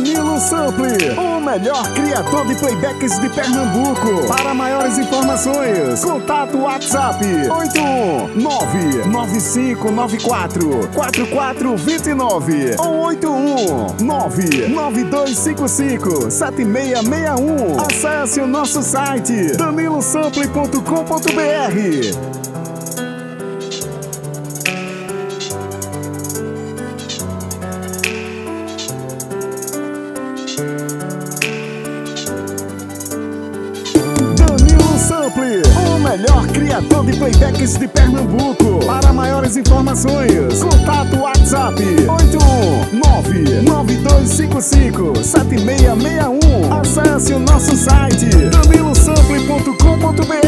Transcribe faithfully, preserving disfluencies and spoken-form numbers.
Danilo Sample, o melhor criador de playbacks de Pernambuco. Para maiores informações, contato WhatsApp oito um nove nove cinco nove quatro quatro quatro dois nove ou oito um nove nove dois cinco cinco sete seis seis um. Acesse o nosso site danilo sample ponto com ponto br. Sample, o melhor criador de playbacks de Pernambuco. Para maiores informações, contato WhatsApp oito um nove nove dois cinco cinco sete seis seis um. Acesse o nosso site danilo sample ponto com ponto br.